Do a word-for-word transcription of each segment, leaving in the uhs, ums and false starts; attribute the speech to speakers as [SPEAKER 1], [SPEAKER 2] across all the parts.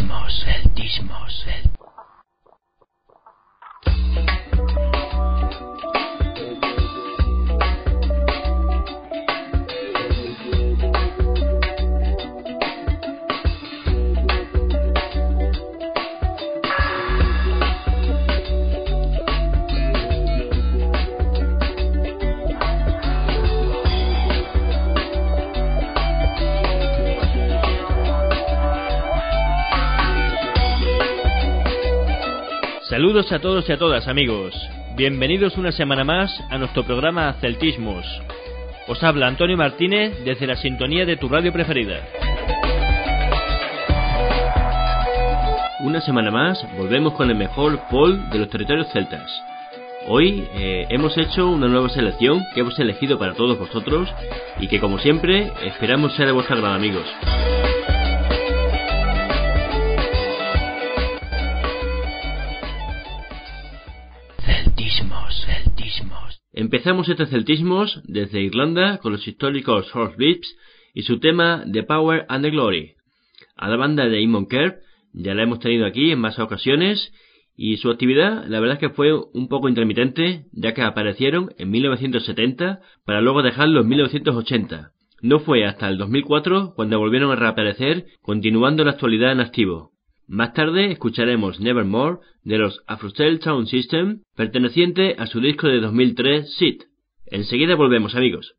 [SPEAKER 1] Celtismos, celtismos, celt...
[SPEAKER 2] Saludos a todos y a todas, amigos. Bienvenidos una semana más a nuestro programa Celtismos. Os habla Antonio Martínez desde la sintonía de tu radio preferida. Una semana más volvemos con el mejor folk de los territorios celtas. Hoy eh, hemos hecho una nueva selección que hemos elegido para todos vosotros y que, como siempre, esperamos sea de vuestro agrado, amigos. Celtismos, celtismos. Empezamos este celtismos desde Irlanda con los históricos Horsebeats y su tema The Power and the Glory. A la banda de Eamon Kerr ya la hemos tenido aquí en más ocasiones y su actividad la verdad es que fue un poco intermitente, ya que aparecieron en mil novecientos setenta para luego dejarlo en mil novecientos ochenta. No fue hasta el dos mil cuatro cuando volvieron a reaparecer, continuando la actualidad en activo. Más tarde escucharemos Nevermore de los Afrocell Sound System, perteneciente a su disco de dos mil tres, Sit. Enseguida volvemos, amigos.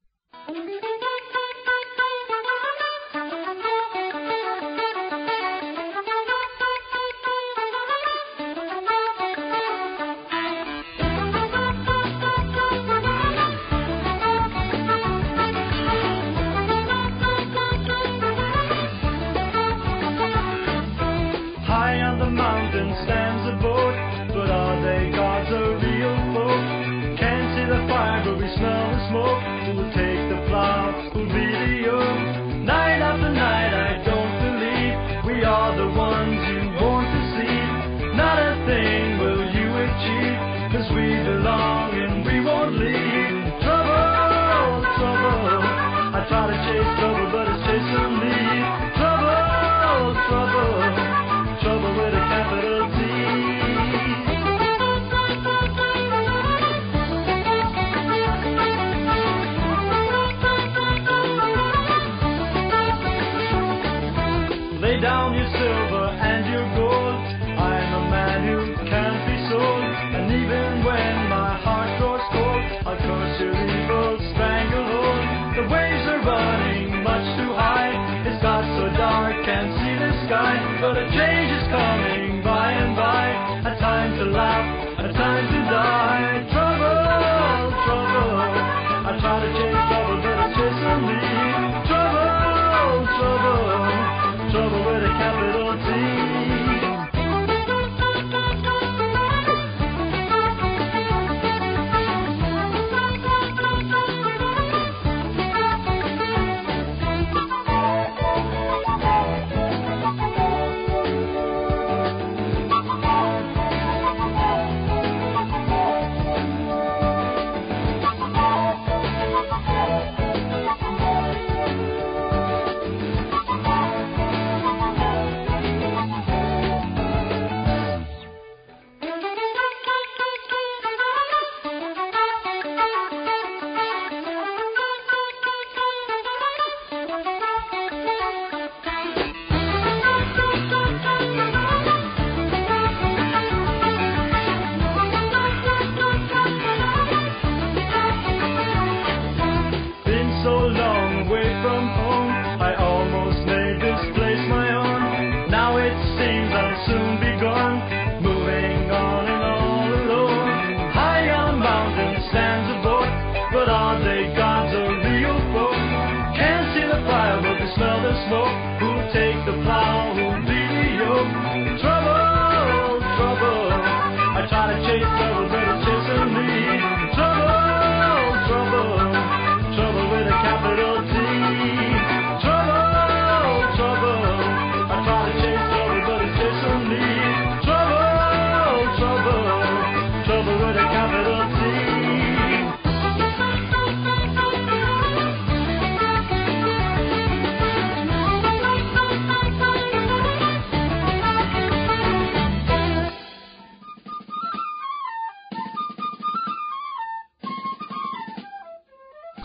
[SPEAKER 3] Trouble with a capital T.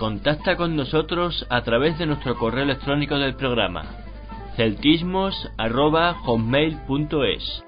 [SPEAKER 2] Contacta con nosotros a través de nuestro correo electrónico del programa, celtismos arroba hotmail punto es.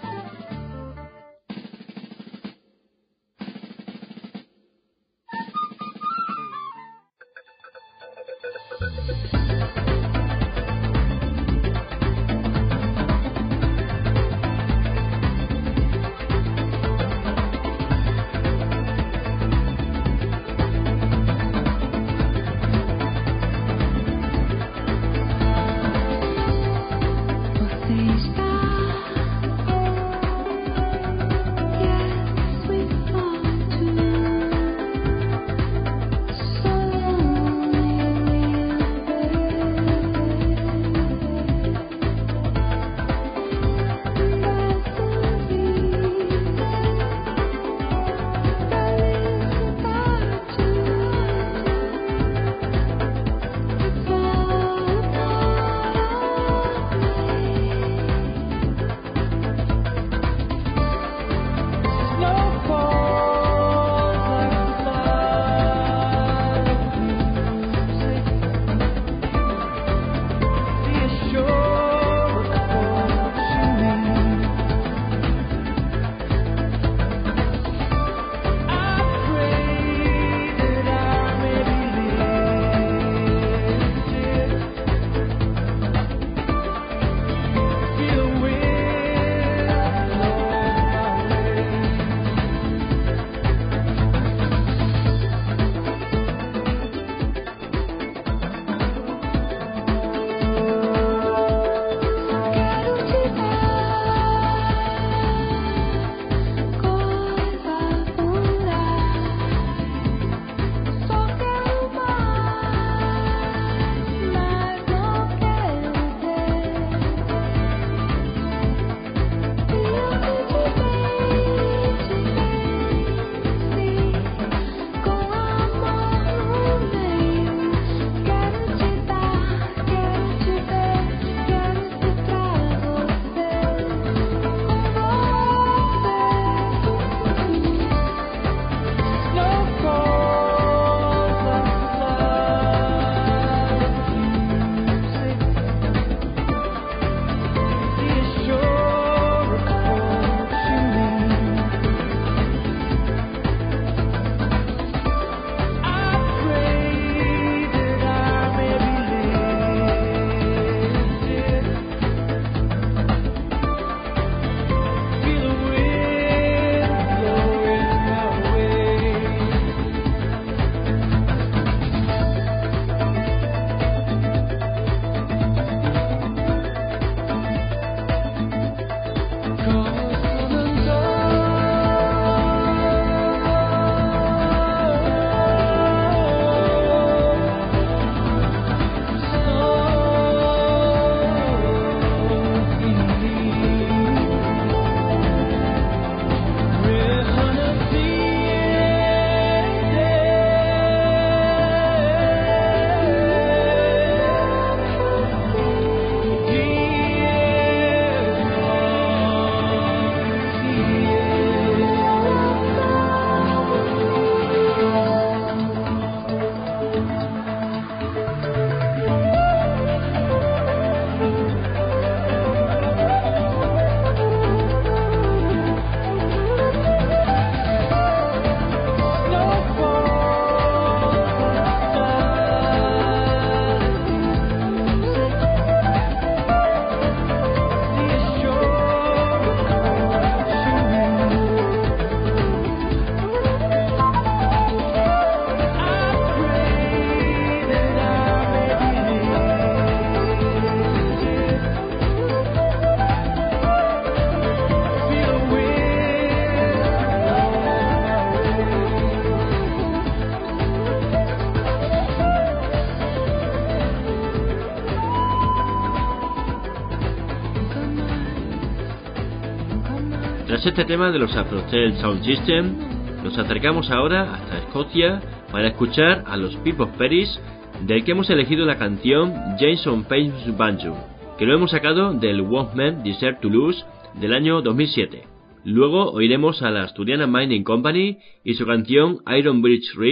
[SPEAKER 2] Tras este tema de los Afrotel Sound System, nos acercamos ahora hasta Escocia para escuchar a los Pipe Perrys, del que hemos elegido la canción Jason Payne's Banjo, que lo hemos sacado del One Man Deserve to Lose del año dos mil siete. Luego oiremos a la asturiana Mining Company y su canción Iron Bridge Reel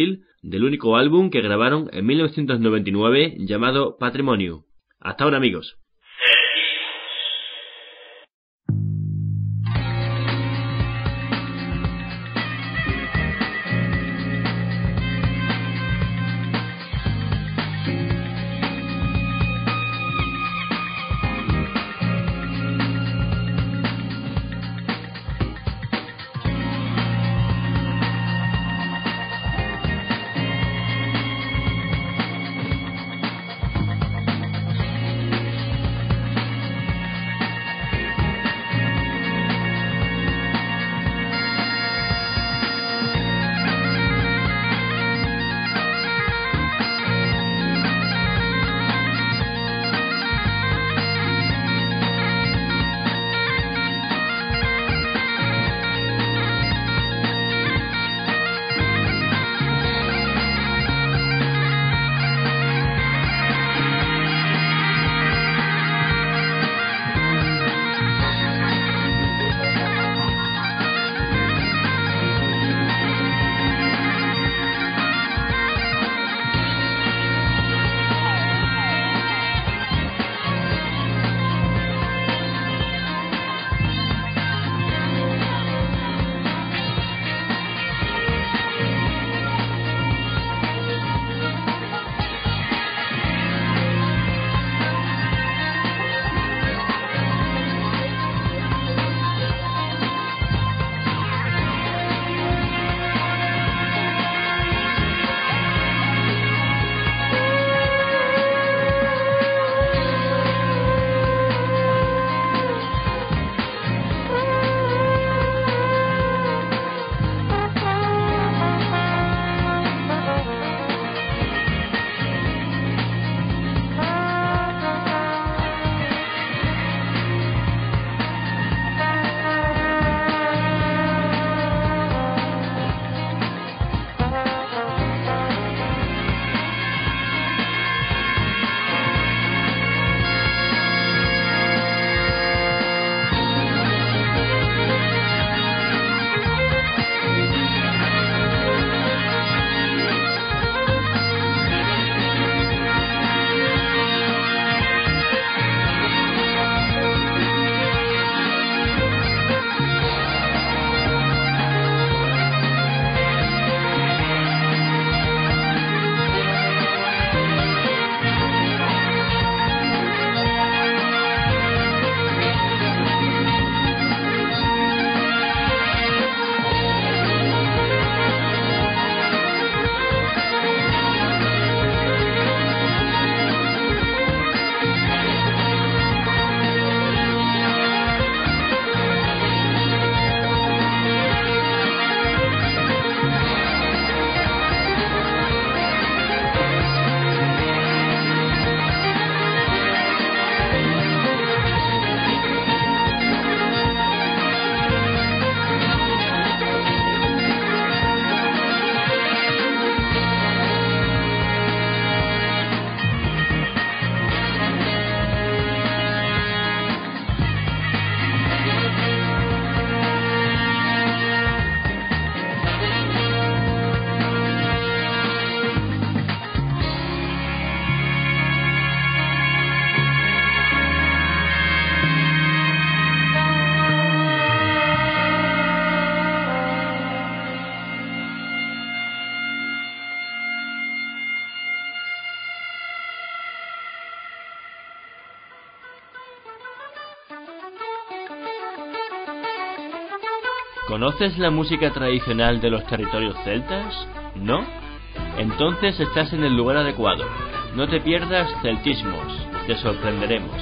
[SPEAKER 2] del único álbum que grabaron en mil novecientos noventa y nueve llamado Patrimonio. Hasta ahora, amigos. ¿Conoces la música tradicional de los territorios celtas? ¿No? Entonces estás en el lugar adecuado. No te pierdas Celtismos. Te sorprenderemos.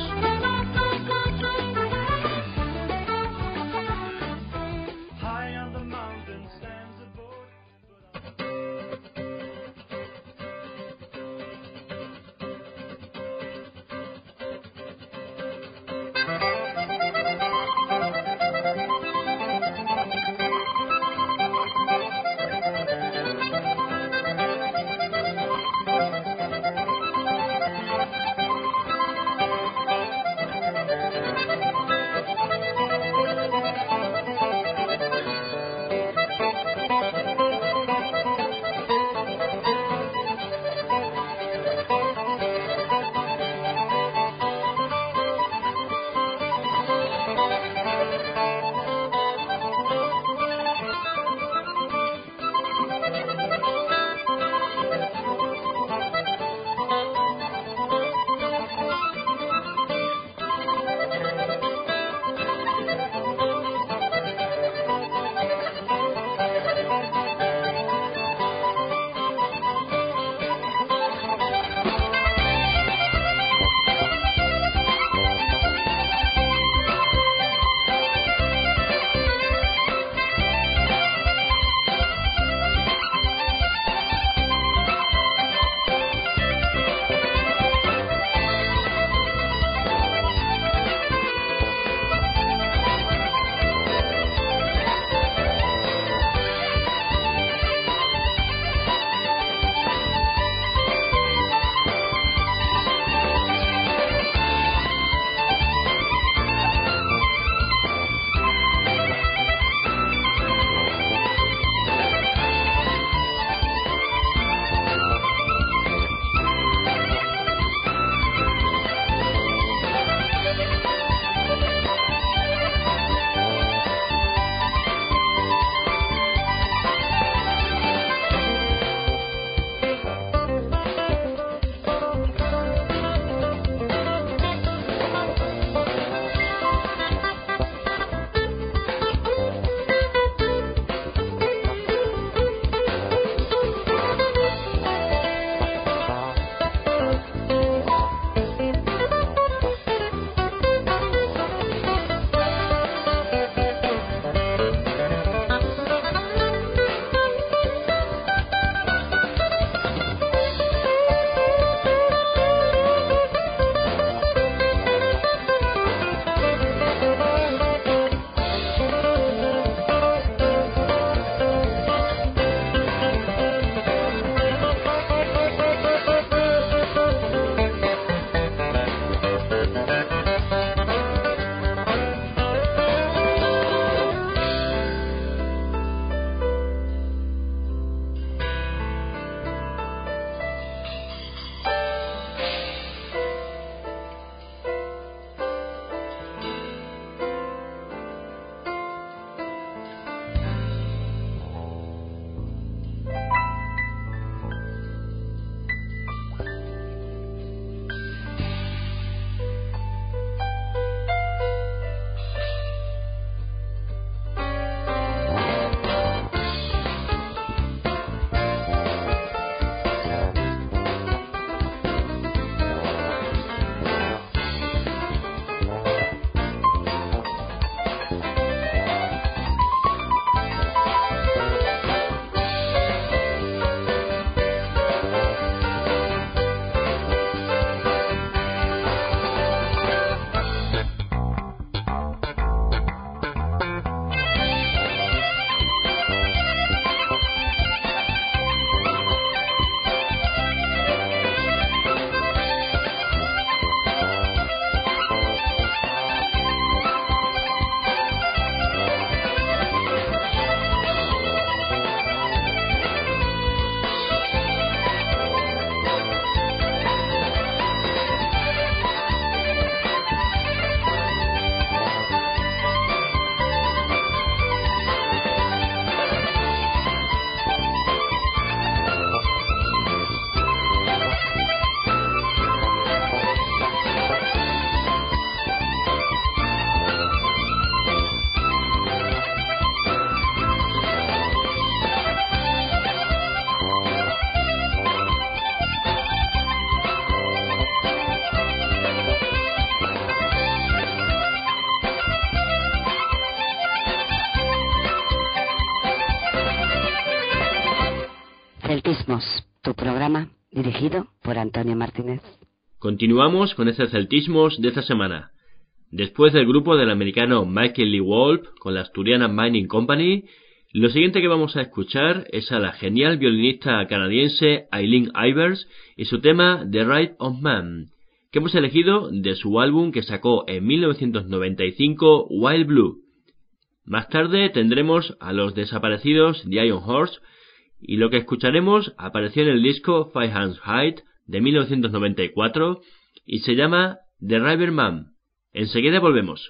[SPEAKER 3] Celtismos, tu programa dirigido por Antonio Martínez.
[SPEAKER 2] Continuamos con este Celtismos de esta semana. Después del grupo del americano Michael Lee Wolf con la asturiana Mining Company, lo siguiente que vamos a escuchar es a la genial violinista canadiense Eileen Ivers y su tema The Right of Man, que hemos elegido de su álbum que sacó en mil novecientos noventa y cinco, Wild Blue. Más tarde tendremos a los desaparecidos The Iron Horse, y lo que escucharemos apareció en el disco Five Hands High de mil novecientos noventa y cuatro y se llama The Riverman. Enseguida volvemos.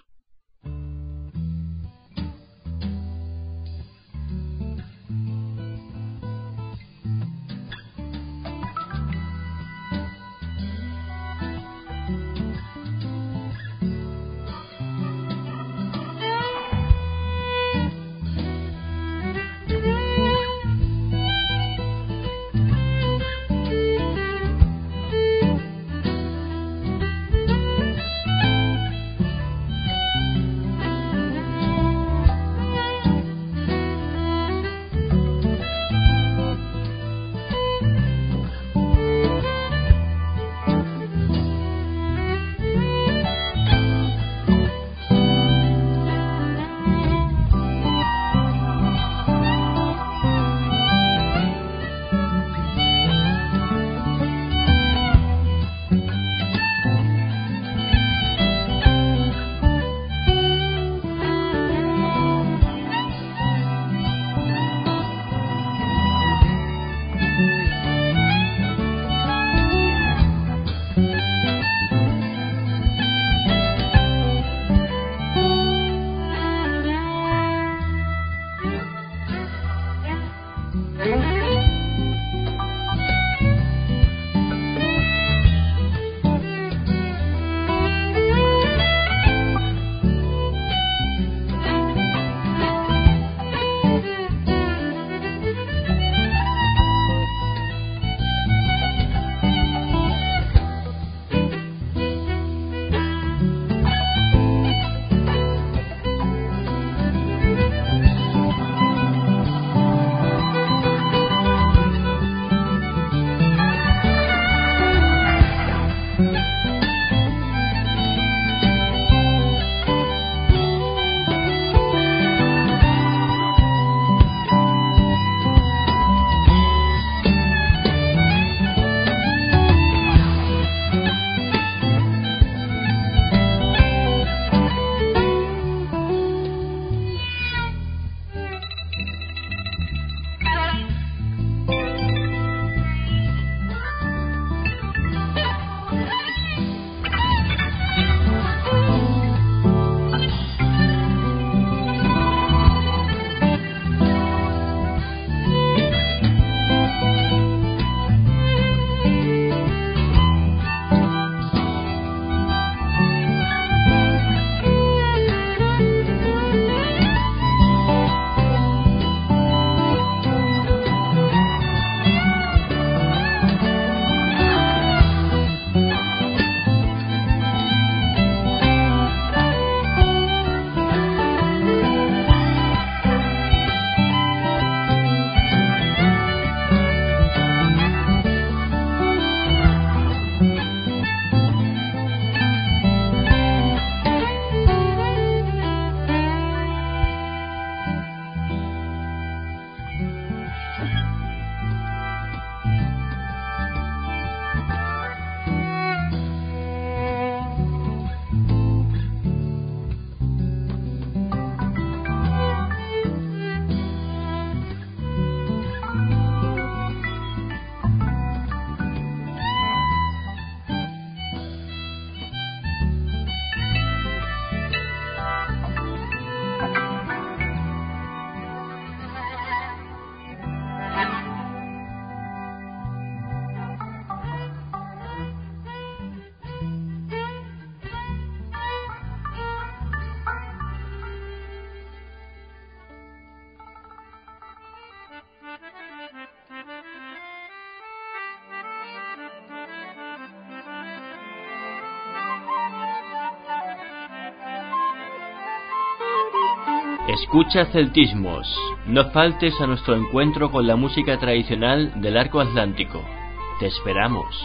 [SPEAKER 2] Escucha Celtismos. No faltes a nuestro encuentro con la música tradicional del Arco Atlántico. Te esperamos.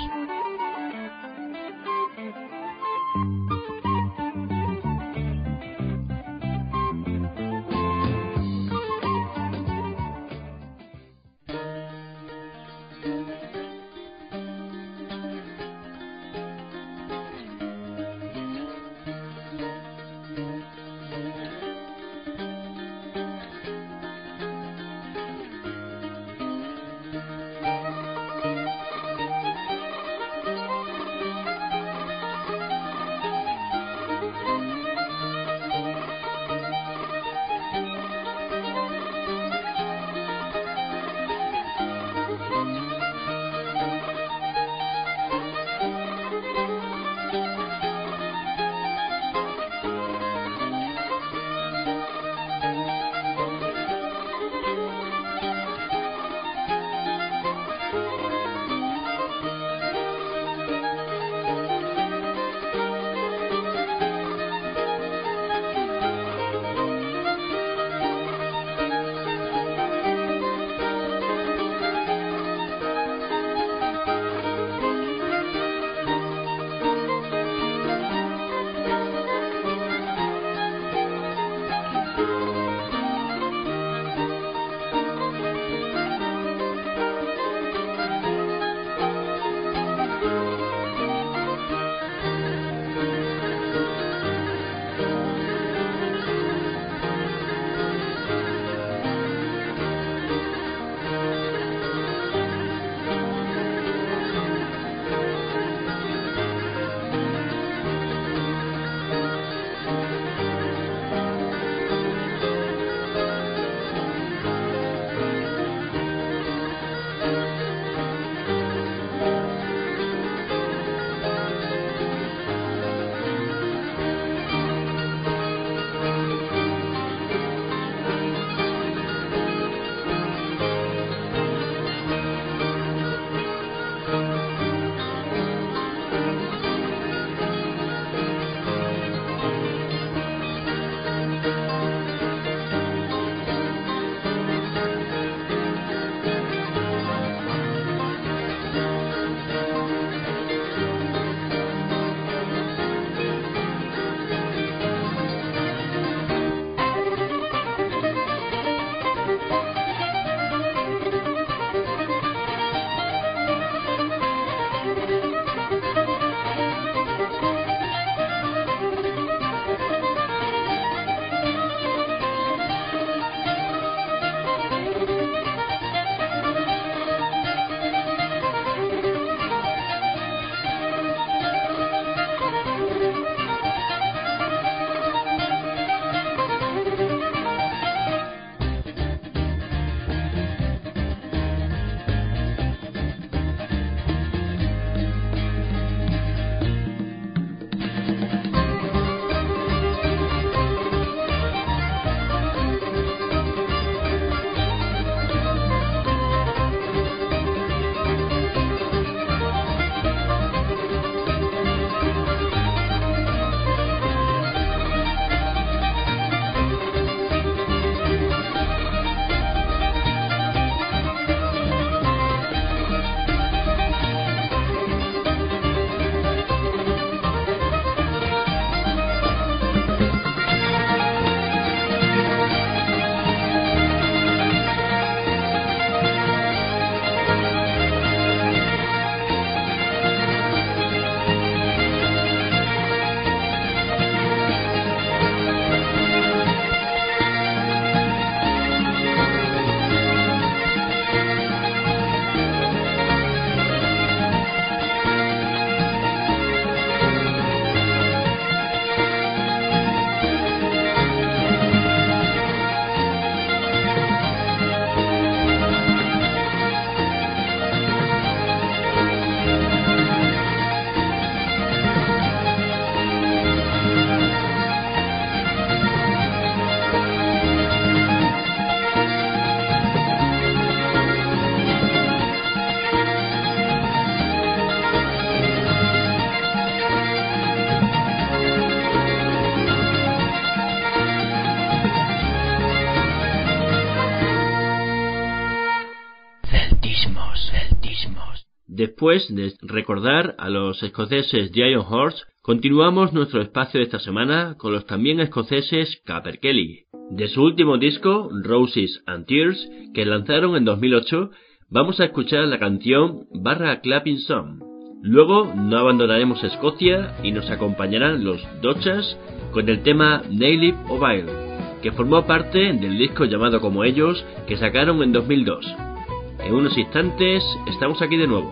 [SPEAKER 1] Celtismos, celtismos.
[SPEAKER 2] Después de recordar a los escoceses Giant Horse, continuamos nuestro espacio de esta semana con los también escoceses Capercaillie. De su último disco, Roses and Tears, que lanzaron en dos mil ocho, vamos a escuchar la canción Barra Clapping Song. Luego no abandonaremos Escocia y nos acompañarán los Dochas con el tema Nailed O'Vile, que formó parte del disco llamado como ellos, que sacaron en dos mil dos. En unos instantes estamos aquí de nuevo.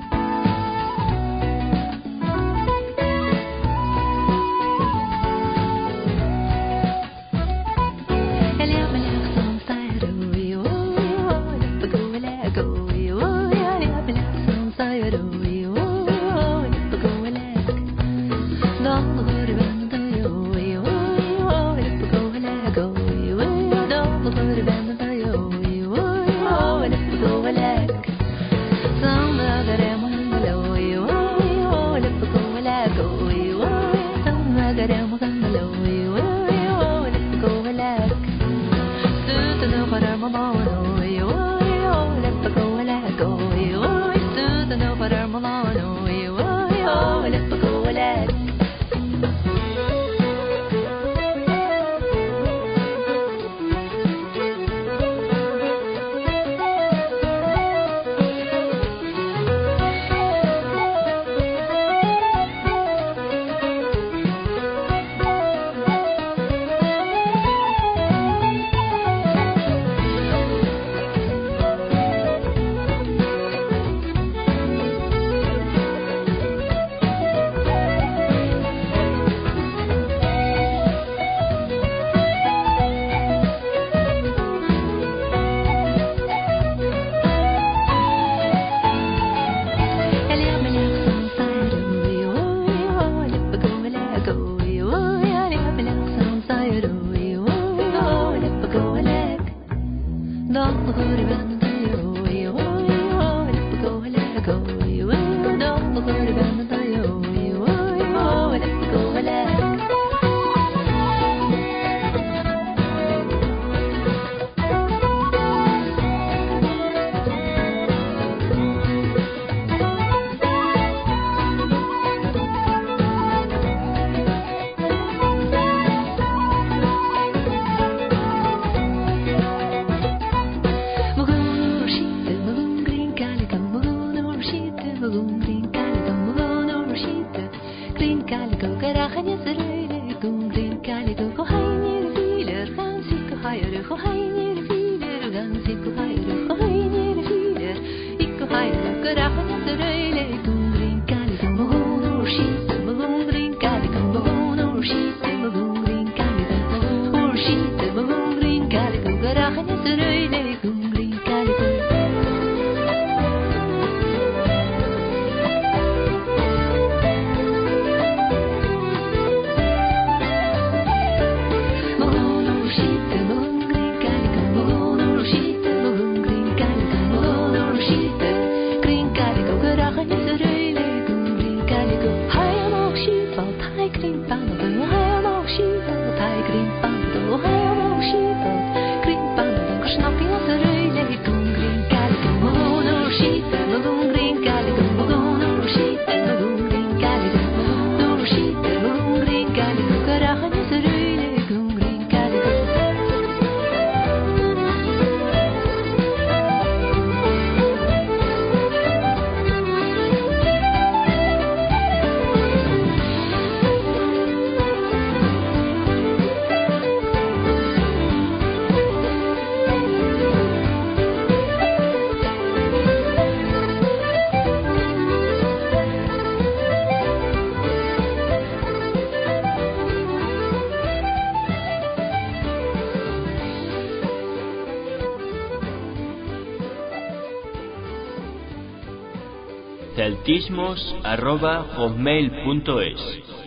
[SPEAKER 2] celtismos arroba hotmail punto es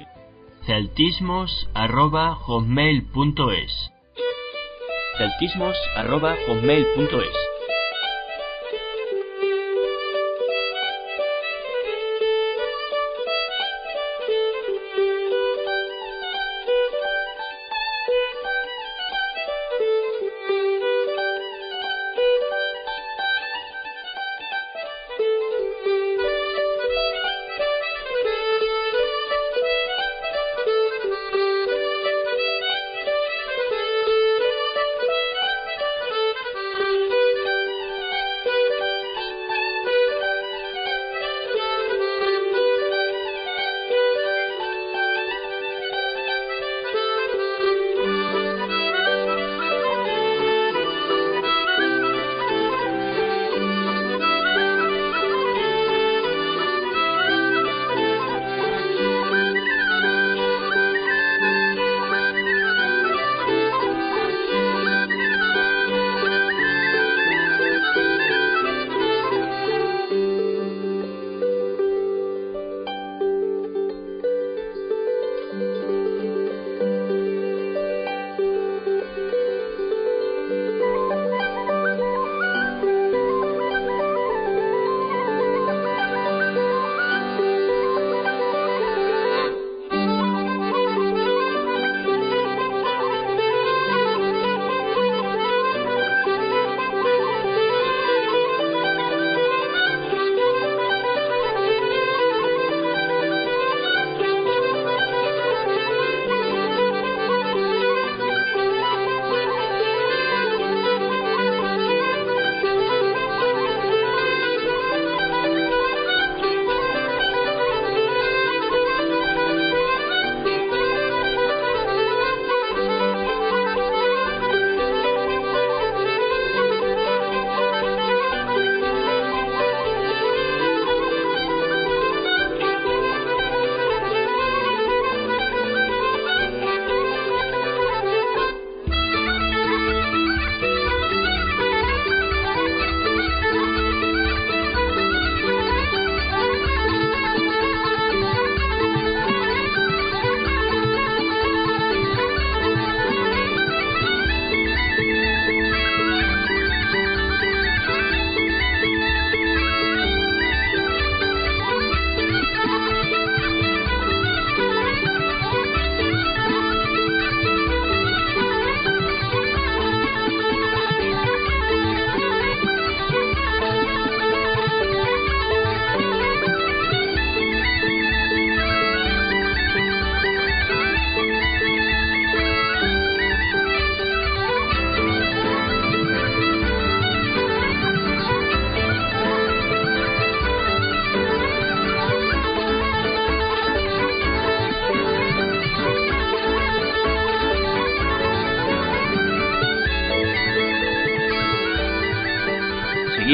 [SPEAKER 2] celtismos arroba hotmail punto es celtismos arroba hotmail punto es.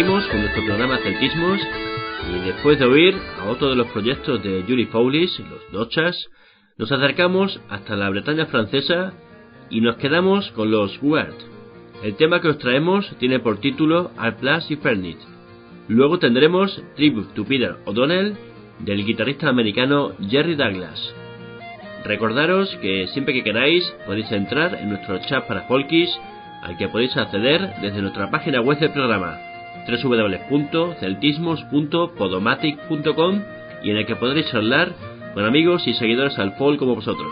[SPEAKER 2] seguimos con nuestro programa Celtismos y después de oír a otro de los proyectos de Julie Fowlis, los Dochas, nos acercamos hasta la Bretaña francesa y nos quedamos con los Weird. El tema que os traemos tiene por título Al Place y Fernit. Luego tendremos Tribute to Peter O'Donnell del guitarrista americano Jerry Douglas. Recordaros que siempre que queráis podéis entrar en nuestro chat para folkies, al que podéis acceder desde nuestra página web del programa doble u doble u doble u punto celtismos punto podomatic punto com y en el que podréis hablar con amigos y seguidores al folk como vosotros.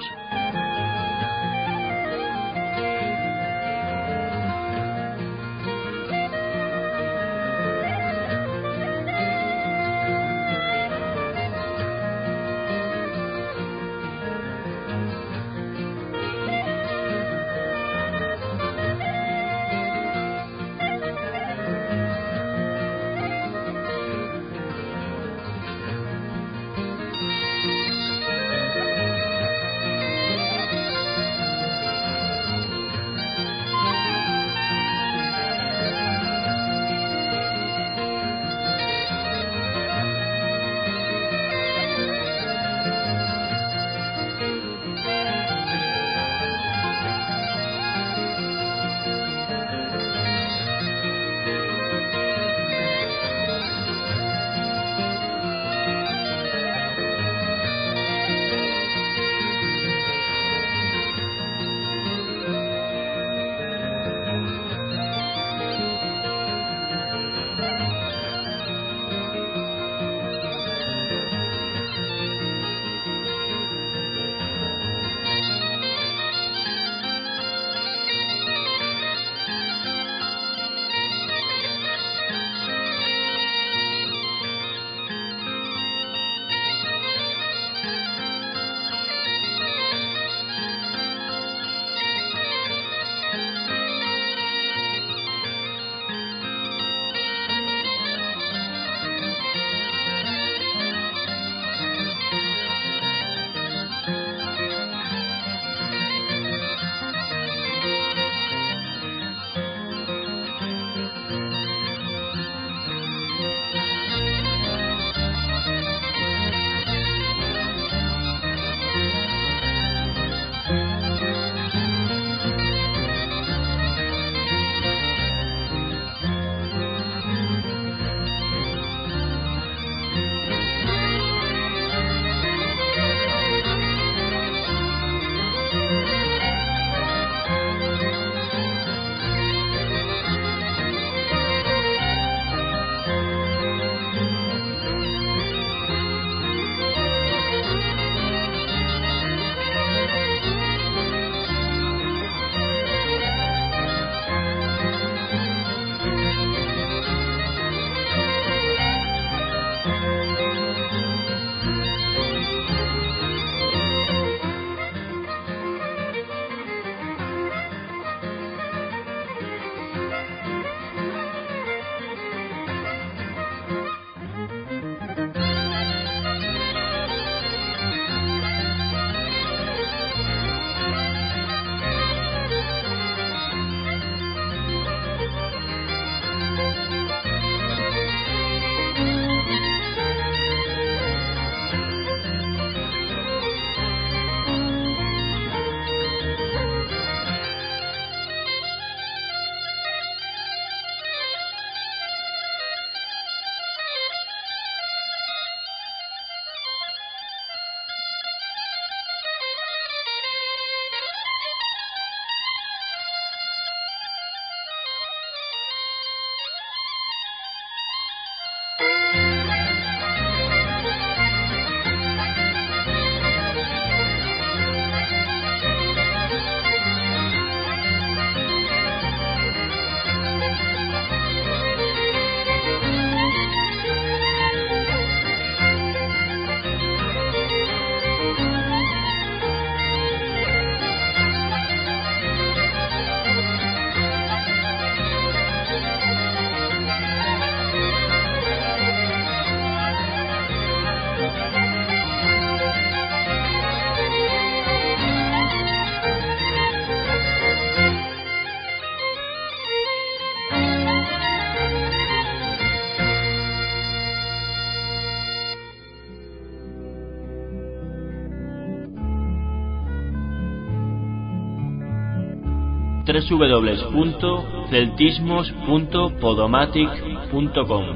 [SPEAKER 2] doble u doble u doble u punto celtismos punto podomatic punto com.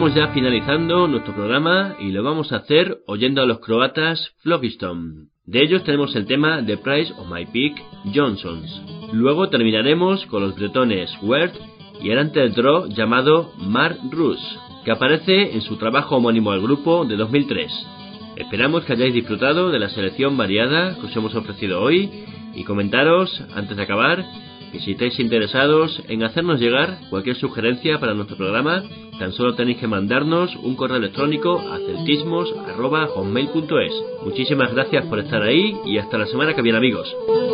[SPEAKER 2] Estamos ya finalizando nuestro programa y lo vamos a hacer oyendo a los croatas Flogiston. De ellos tenemos el tema The Price of My Pig, Johnsons. Luego terminaremos con los bretones Wert y el antes draw llamado Mar Rus, que aparece en su trabajo homónimo al grupo de dos mil tres. Esperamos que hayáis disfrutado de la selección variada que os hemos ofrecido hoy y comentaros, antes de acabar, que si estáis interesados en hacernos llegar cualquier sugerencia para nuestro programa, tan solo tenéis que mandarnos un correo electrónico a celtismos arroba hotmail punto es. Muchísimas gracias por estar ahí y hasta la semana que viene, amigos.